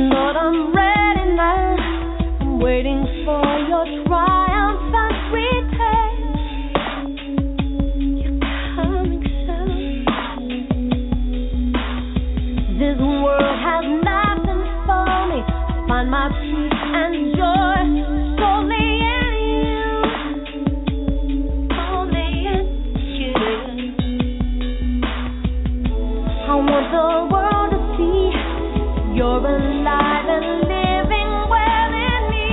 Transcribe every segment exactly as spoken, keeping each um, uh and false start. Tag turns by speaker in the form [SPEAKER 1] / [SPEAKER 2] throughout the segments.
[SPEAKER 1] Lord, I'm ready now. I'm waiting for your triumphant return. You're coming soon. This world has nothing for me. I find my peace and joy solely in you. Only in you. I want the world to see you're alive and living well in me.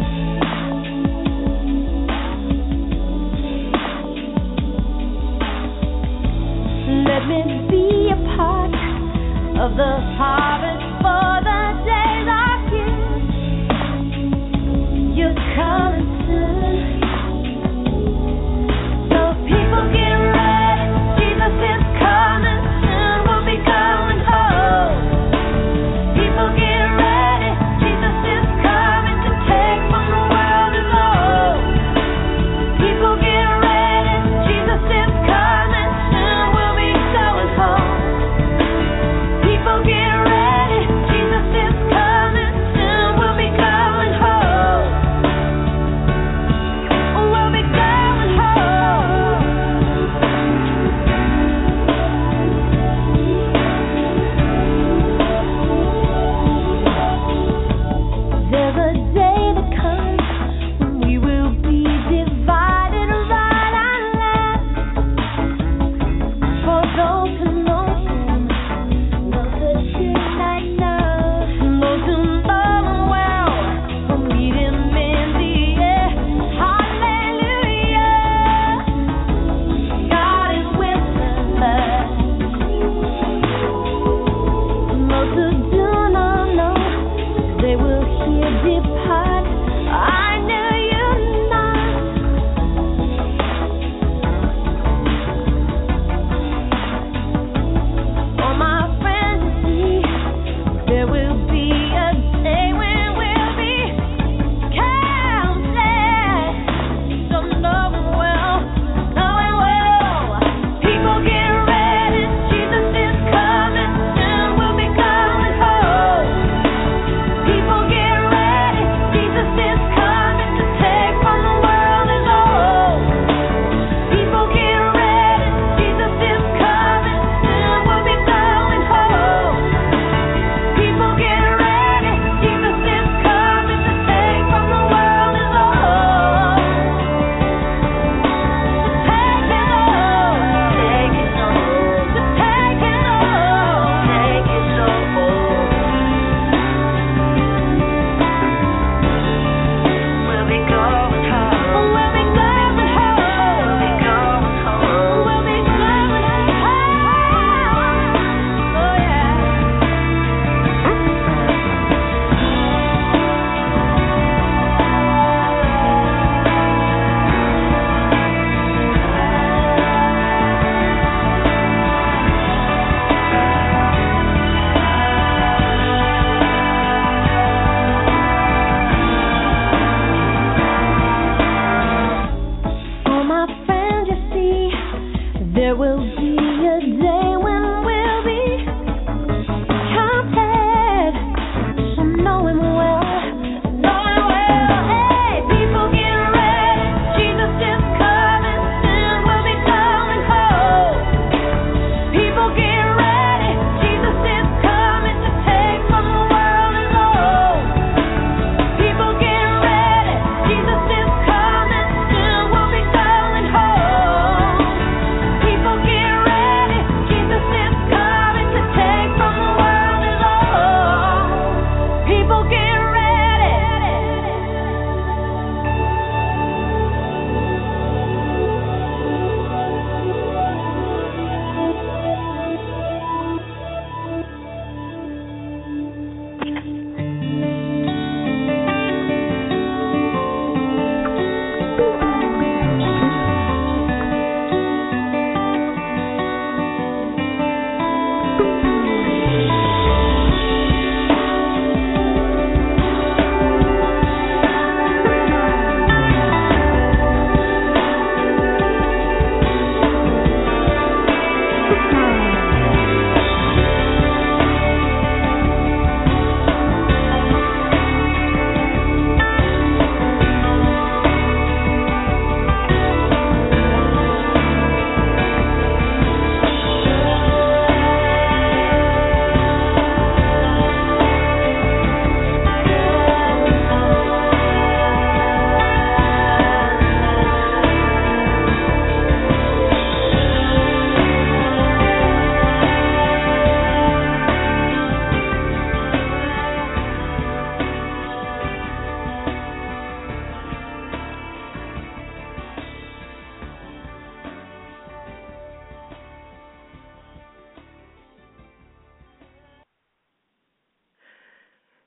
[SPEAKER 1] Let me be a part of the harvest for the days are here. You're coming soon. So people get ready. Jesus is coming soon. We'll be going home. People get ready. Jesus is coming to take from the world alone. People get ready. Jesus is coming soon. We'll be going home. People get ready.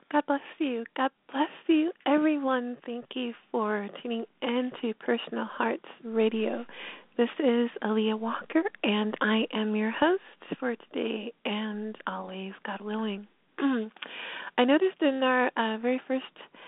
[SPEAKER 2] God bless you. God bless you, everyone. Thank you for tuning in to Personal Hearts Radio. This is Aaliyah Walker, and I am your host for today and always, God willing. I noticed in our uh, very first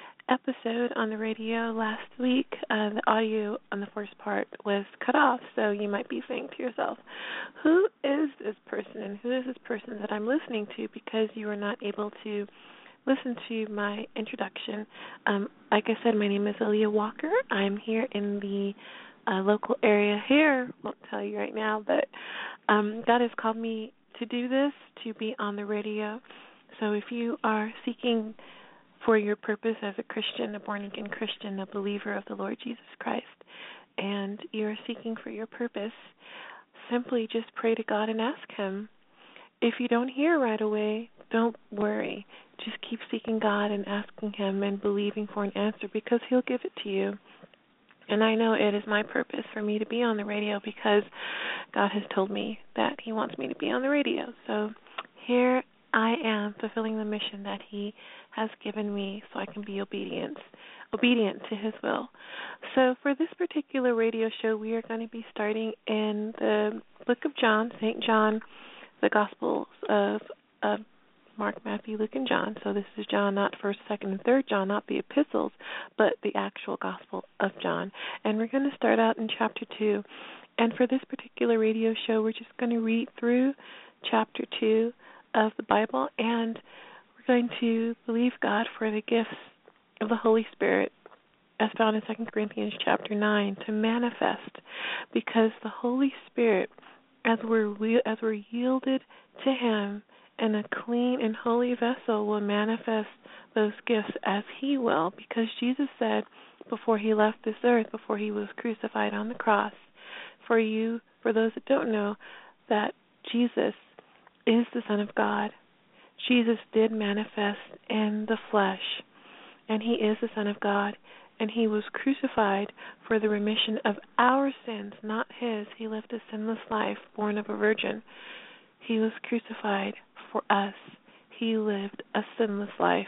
[SPEAKER 2] episode on the radio last week, uh, the audio on the first part was cut off, so you might be saying to yourself, who is this person and who is this person that I'm listening to, because you were not able to listen to my introduction. Um, like I said, my name is Aaliyah Walker. I'm here in the uh, local area here. Won't tell you right now, but um, God has called me to do this, to be on the radio. So if you are seeking for your purpose as a Christian, a born-again Christian, a believer of the Lord Jesus Christ, and you're seeking for your purpose, simply just pray to God and ask Him. If you don't hear right away, don't worry. Just keep seeking God and asking Him and believing for an answer, because He'll give it to you. And I know it is my purpose for me to be on the radio, because God has told me that He wants me to be on the radio. So here I am fulfilling the mission that He has given me, so I can be obedient, obedient to His will. So for this particular radio show, we are going to be starting in the book of John, Saint John, the Gospels of uh, Mark, Matthew, Luke, and John. So this is John, not first, second, and third John, not the epistles, but the actual Gospel of John. And we're going to start out in chapter two. And for this particular radio show, we're just going to read through chapter two of the Bible, and we're going to believe God for the gifts of the Holy Spirit, as found in Second Corinthians chapter nine, to manifest, because the Holy Spirit, as we're as we're yielded to Him in a clean and holy vessel, will manifest those gifts as He will, because Jesus said before He left this earth, before He was crucified on the cross, for you, for those that don't know, that Jesus is the Son of God. Jesus did manifest in the flesh, and He is the Son of God, and He was crucified for the remission of our sins, not His. He lived a sinless life, born of a virgin. He was crucified for us. He lived a sinless life.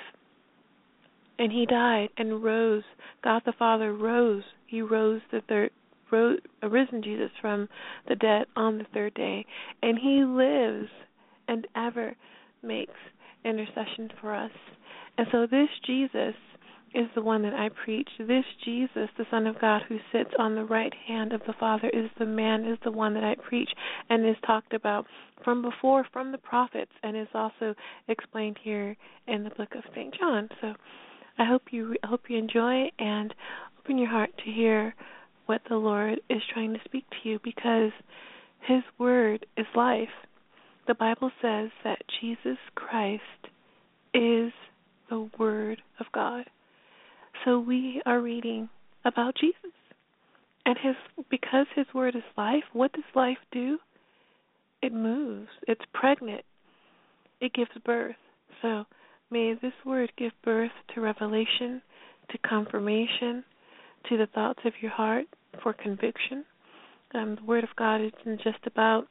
[SPEAKER 2] And He died and rose. God the Father rose. He rose the third, rose, arisen Jesus from the dead on the third day. And He lives and ever makes intercession for us. And so this Jesus is the one that I preach. This Jesus, the Son of God, who sits on the right hand of the Father, is the man, is the one that I preach, and is talked about from before, from the prophets, and is also explained here in the book of Saint John. So I hope you I hope you enjoy, and open your heart to hear what the Lord is trying to speak to you, because His word is life. The Bible says that Jesus Christ is the Word of God. So we are reading about Jesus. And his because His Word is life, what does life do? It moves. It's pregnant. It gives birth. So may this Word give birth to revelation, to confirmation, to the thoughts of your heart for conviction. Um, the Word of God isn't just about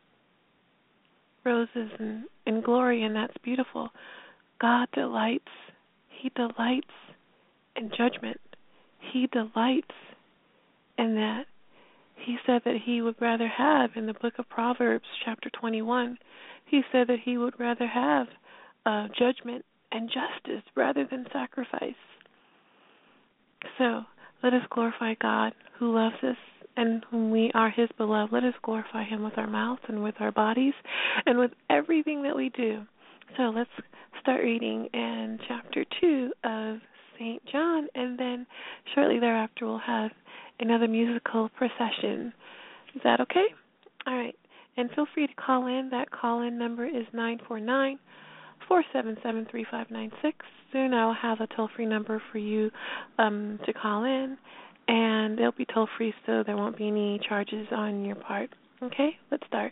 [SPEAKER 2] roses and, and glory, and that's beautiful. God delights. He delights in judgment. He delights in that. He said that He would rather have, in the book of Proverbs, chapter twenty-one, He said that He would rather have uh, judgment and justice rather than sacrifice. So let us glorify God, who loves us and whom we are His beloved. Let us glorify Him with our mouths and with our bodies and with everything that we do. So let's start reading in chapter two of Saint John, and then shortly thereafter we'll have another musical procession. Is that okay? All right. And feel free to call in. That call-in number is nine four nine, four seven seven, three five nine six. Soon I'll have a toll-free number for you um, to call in, and it'll be toll-free, so there won't be any charges on your part. Okay? Let's start.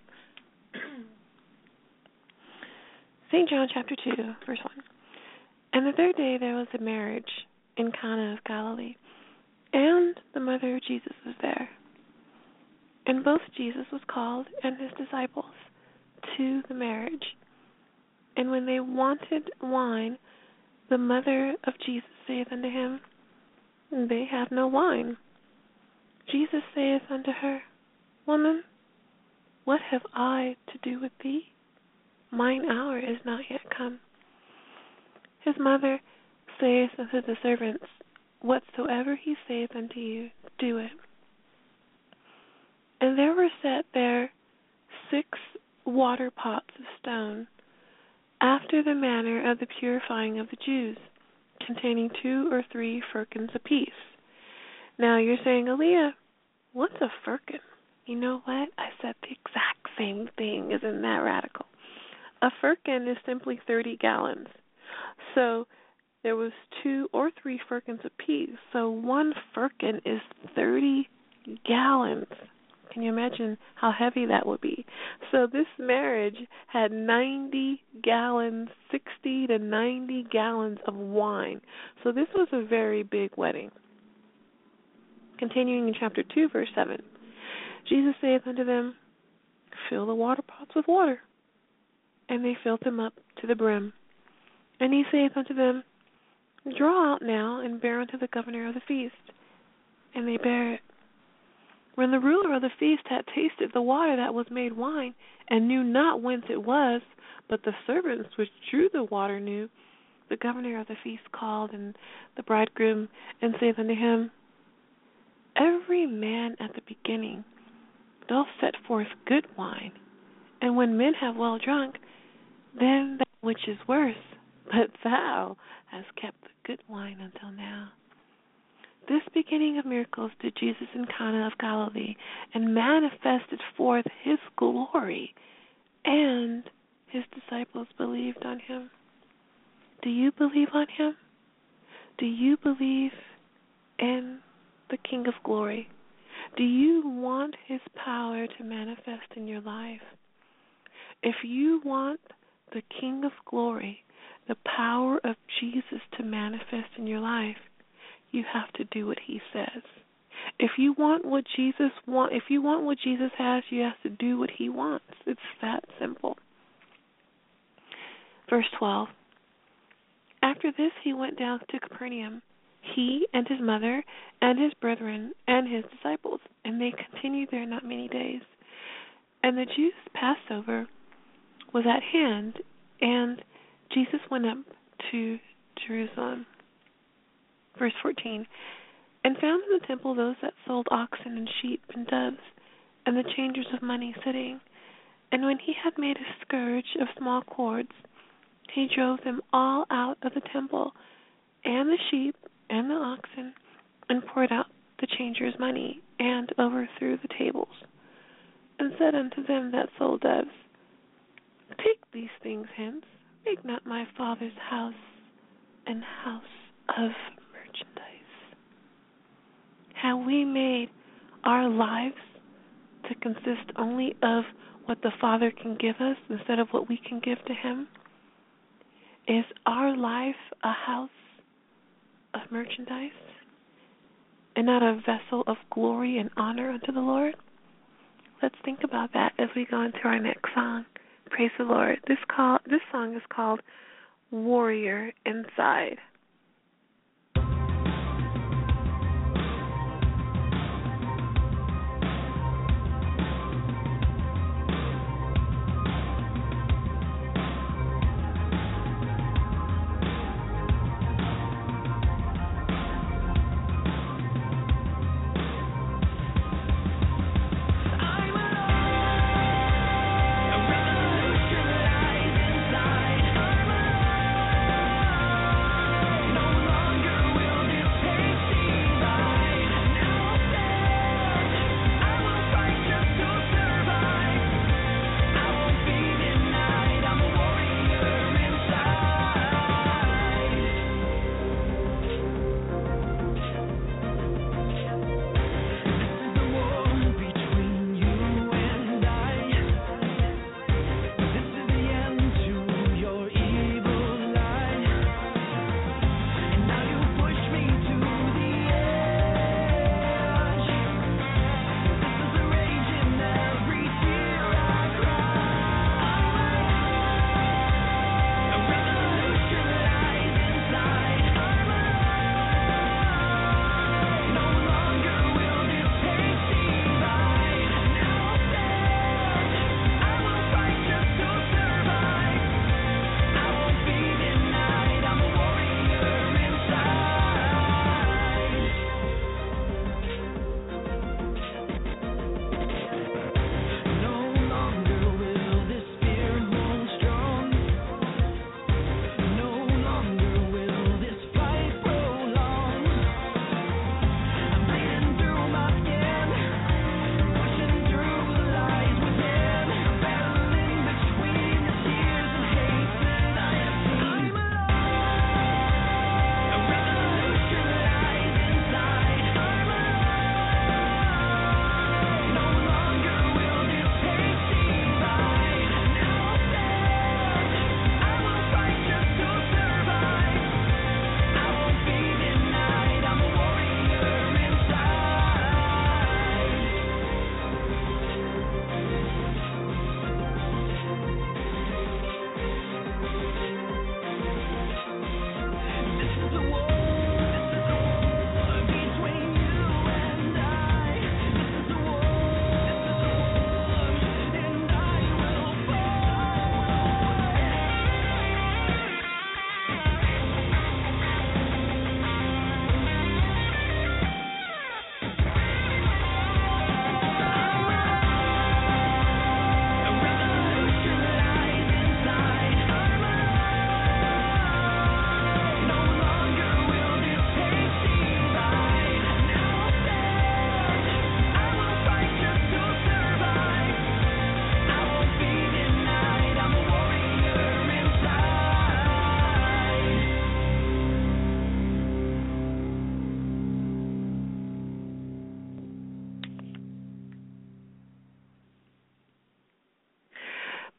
[SPEAKER 2] Saint John chapter two, verse one. And the third day there was a marriage in Cana of Galilee, and the mother of Jesus was there. And both Jesus was called and His disciples to the marriage. And when they wanted wine, The mother of Jesus saith unto him, They have no wine. Jesus saith unto her, Woman, what have I to do with thee? Mine hour is not yet come. His mother saith unto the servants, Whatsoever he saith unto you, do it. And there were set there six water pots of stone, after the manner of the purifying of the Jews, containing two or three firkins apiece. Now you're saying, Aaliyah, what's a firkin? You know what? I said the exact same thing. Isn't that radical? A firkin is simply thirty gallons. So there was two or three firkins apiece. So one firkin is thirty gallons. Can you imagine how heavy that would be? So this marriage had ninety gallons, sixty to ninety gallons of wine. So this was a very big wedding. Continuing in chapter two, verse seven. Jesus saith unto them, Fill the water pots with water. And they filled them up to the brim. And he saith unto them, Draw out now, and bear unto the governor of the feast. And they bare it. When the ruler of the feast had tasted the water that was made wine, and knew not whence it was, but the servants which drew the water knew, the governor of the feast called and the bridegroom, and saith unto him, Every man at the beginning doth set forth good wine, and when men have well drunk, then that which is worse, but thou hast kept the good wine until now. This beginning of miracles did Jesus in Cana of Galilee, and manifested forth his glory, and his disciples believed on him. Do you believe on him? Do you believe in the King of Glory? Do you want his power to manifest in your life? If you want the King of Glory, the power of Jesus to manifest in your life, you have to do what he says. If you want what Jesus want, if you want what Jesus has, you have to do what he wants. It's that simple. Verse twelve. After this he went down to Capernaum, he and his mother and his brethren and his disciples, and they continued there not many days. And the Jews' Passover was at hand, and Jesus went up to Jerusalem. Verse fourteen, and found in the temple those that sold oxen and sheep and doves, and the changers of money sitting. And when he had made a scourge of small cords, he drove them all out of the temple, and the sheep and the oxen, and poured out the changers' money, and overthrew the tables, and said unto them that sold doves, Take these things hence, make not my Father's house an house of merchandise. Have we made our lives to consist only of what the Father can give us instead of what we can give to him? Is our life a house of merchandise and not a vessel of glory and honor unto the Lord? Let's think about that as we go into our next song. Praise the Lord. This call, this song is called Warrior Inside.
[SPEAKER 1] Revolution lies inside. I'm alive.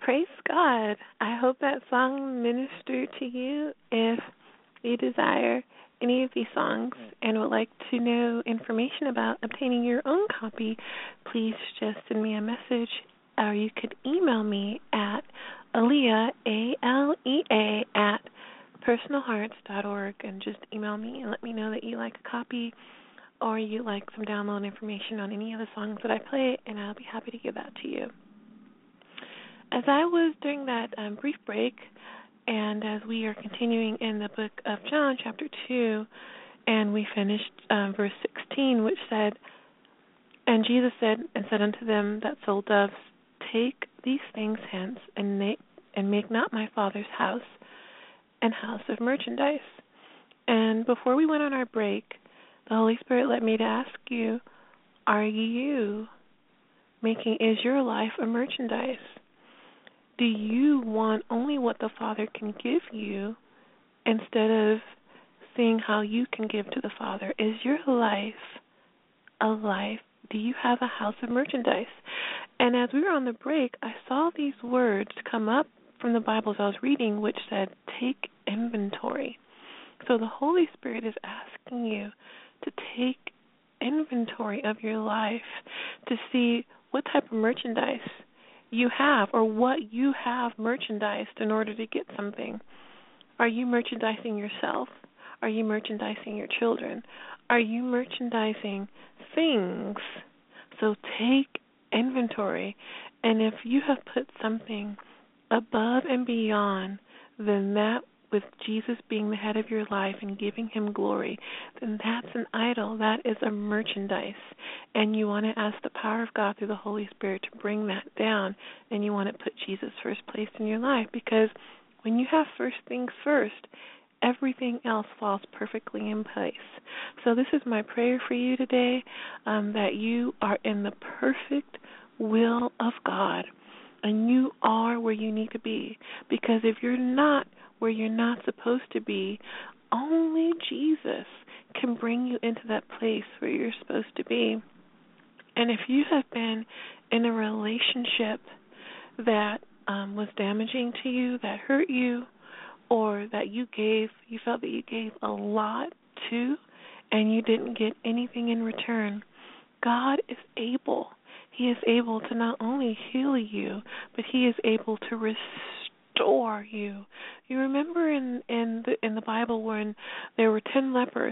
[SPEAKER 2] praise God. I hope that song ministered to you. If you desire any of these songs and would like to know information about obtaining your own copy, please just send me a message, or you could email me at Alea, A L E A, at personal hearts dot org, and just email me and let me know that you like a copy or you like some download information on any of the songs that I play, and I'll be happy to give that to you. As I was during that um, brief break, and as we are continuing in the book of John, chapter two, and we finished um, verse sixteen, which said, "And Jesus said, and said unto them that sold doves, Take these things hence, and make, and make not my Father's house an house of merchandise." And before we went on our break, the Holy Spirit led me to ask you, are you making, is your life a merchandise? Do you want only what the Father can give you instead of seeing how you can give to the Father? Is your life a life? Do you have a house of merchandise? And as we were on the break, I saw these words come up from the Bible as I was reading, which said, take inventory. So the Holy Spirit is asking you to take inventory of your life to see what type of merchandise you have, or what you have merchandised in order to get something. Are you merchandising yourself? Are you merchandising your children? Are you merchandising things? So take inventory, and if you have put something above and beyond than that, with Jesus being the head of your life and giving him glory, then that's an idol. That is a merchandise. And you want to ask the power of God through the Holy Spirit to bring that down, and you want to put Jesus first place in your life, because when you have first things first, everything else falls perfectly in place. So this is my prayer for you today, um, that you are in the perfect will of God, and you are where you need to be. Because if you're not where you're not supposed to be, only Jesus can bring you into that place where you're supposed to be. And if you have been in a relationship that um, was damaging to you, that hurt you, or that you gave, you felt that you gave a lot to, and you didn't get anything in return, God is able. He is able to not only heal you, but he is able to restore you. You remember in, in the in the Bible when there were ten lepers,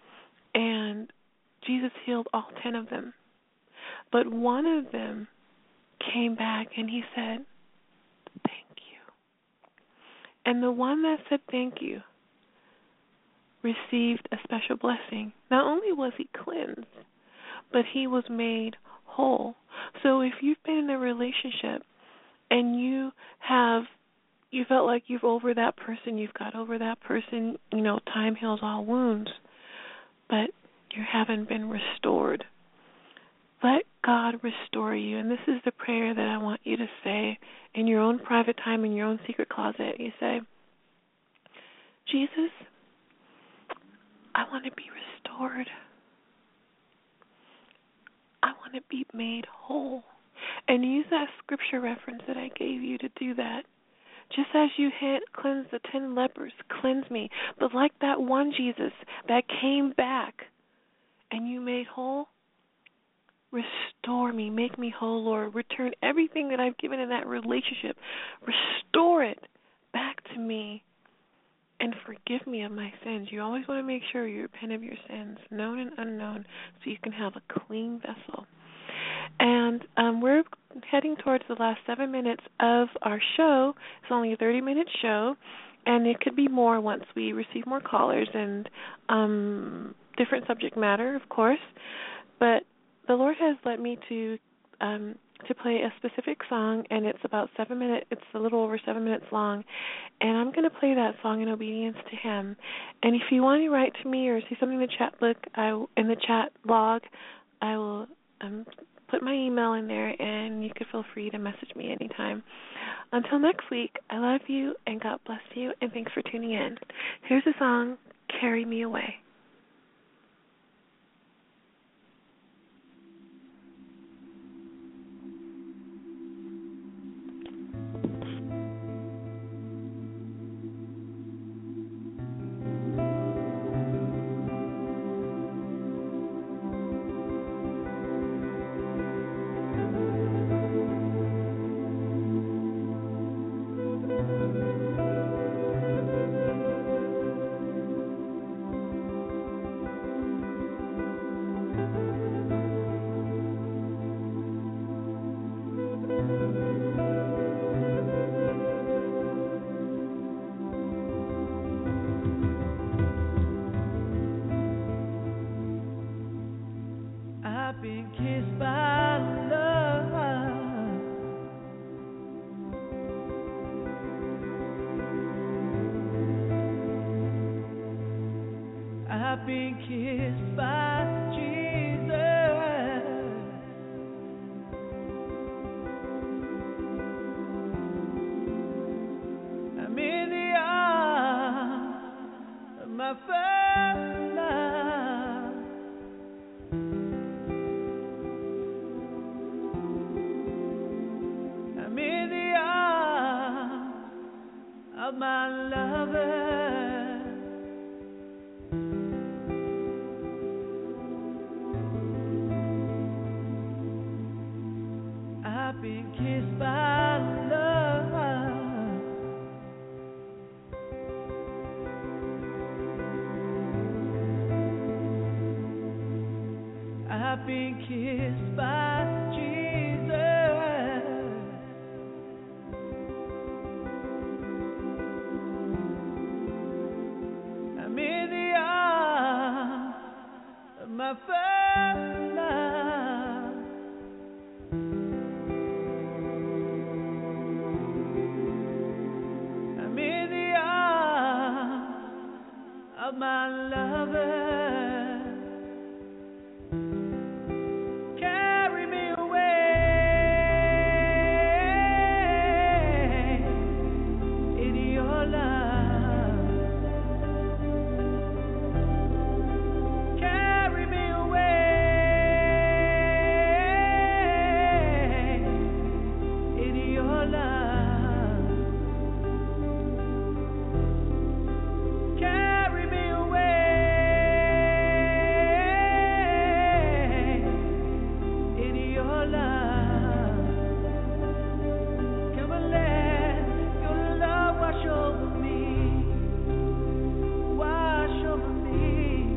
[SPEAKER 2] and Jesus healed all ten of them. But one of them came back and he said, thank you. And the one that said thank you received a special blessing. Not only was he cleansed, but he was made whole. So if you've been in a relationship and you have, you felt like you've over that person, you've got over that person, you know, time heals all wounds, but you haven't been restored. Let God restore you. And this is the prayer that I want you to say in your own private time, in your own secret closet. You say, Jesus, I want to be restored. I want to be made whole. And use that scripture reference that I gave you to do that. Just as you had cleansed the ten lepers, cleanse me. But like that one Jesus that came back and you made whole, restore me, make me whole, Lord. Return everything that I've given in that relationship. Restore it back to me and forgive me of my sins. You always want to make sure you repent of your sins, known and unknown, so you can have a clean vessel. And um, we're heading towards the last seven minutes of our show. It's only a thirty-minute show, and it could be more once we receive more callers and um, different subject matter, of course. But the Lord has led me to um, to play a specific song, and it's about seven minutes. It's a little over seven minutes long, and I'm going to play that song in obedience to Him. And if you want to write to me or see something in the chat book, I in the chat log, I will um, put my email in there, and you can feel free to message me anytime. Until next week, I love you, and God bless you, and thanks for tuning in. Here's the song, Carry Me Away.
[SPEAKER 3] I've been kissed by Jesus. I'm in the arms of my first love. I'm in the arms of my lover. I've been kissed by love. I've been kissed by Jesus. I'm in the arms of my first love. I'm in the arms of my lover. Carry me away in your love. Carry me away in your love. Carry me away in your love. Come and let your love wash over me. Wash over me.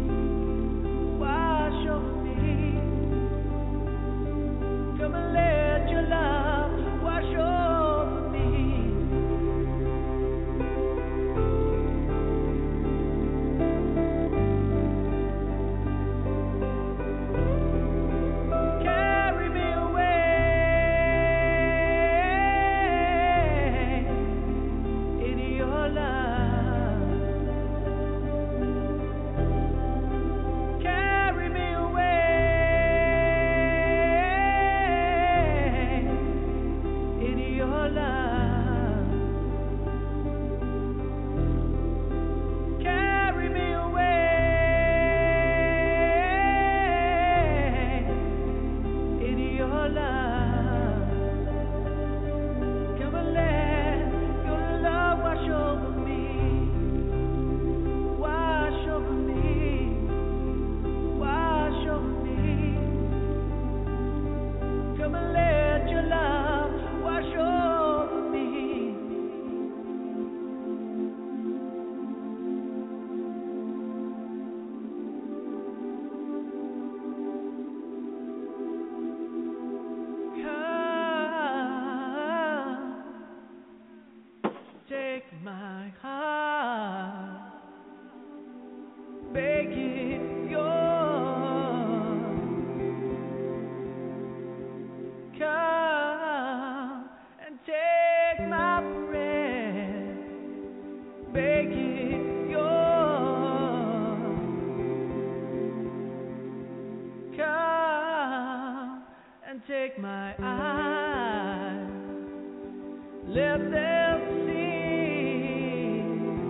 [SPEAKER 3] Wash over me. Come and let your love wash over me. Carry me away in your love. Carry me away in your love. Carry me away in your love. Come and let your love wash over me. Wash over me. Wash over me. Come and let your love wash over me. Come, take my heart, make it yours. Come and take my breath, make it yours. Come and take my eyes, let them see.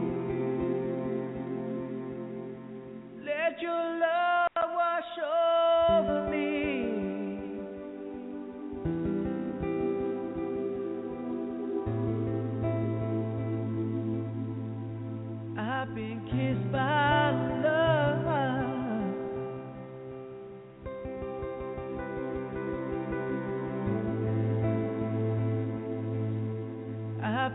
[SPEAKER 3] Let your love wash over me. I've been kissed by love. I've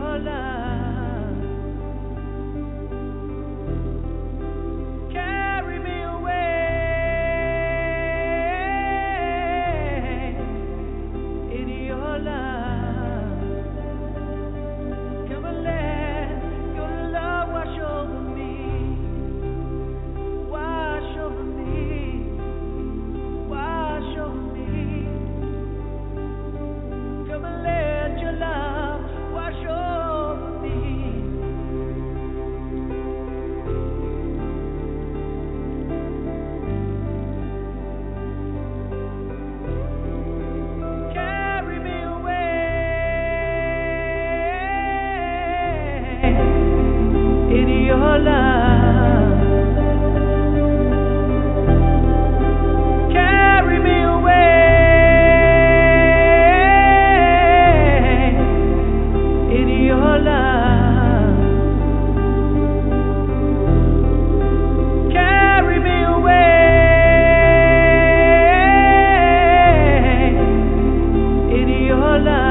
[SPEAKER 3] Your love.